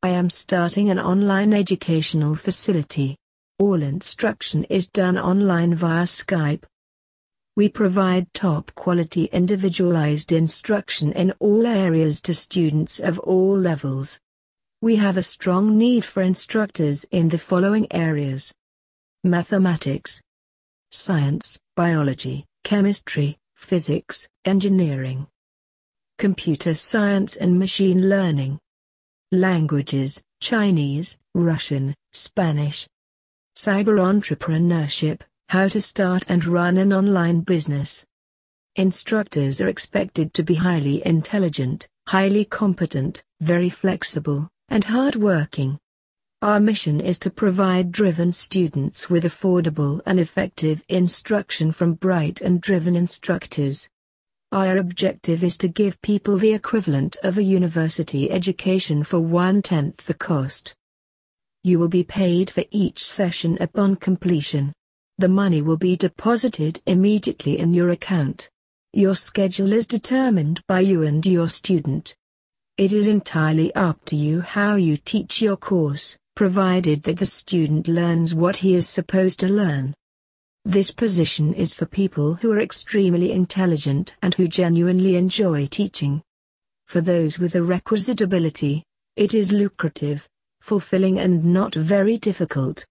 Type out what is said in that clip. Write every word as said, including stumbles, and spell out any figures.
I am starting an online educational facility. All instruction is done online via Skype. We provide top-quality individualized instruction in all areas to students of all levels. We have a strong need for instructors in the following areas: mathematics, science, biology, chemistry, physics, engineering, computer science and machine learning, languages, Chinese, Russian, Spanish, cyber entrepreneurship, how to start and run an online business. Instructors are expected to be highly intelligent, highly competent, very flexible, and hard-working. Our mission is to provide driven students with affordable and effective instruction from bright and driven instructors. Our objective is to give people the equivalent of a university education for one-tenth the cost. You will be paid for each session upon completion. The money will be deposited immediately in your account. Your schedule is determined by you and your student. It is entirely up to you how you teach your course, provided that the student learns what he is supposed to learn. This position is for people who are extremely intelligent and who genuinely enjoy teaching. For those with the requisite ability, it is lucrative, fulfilling and not very difficult.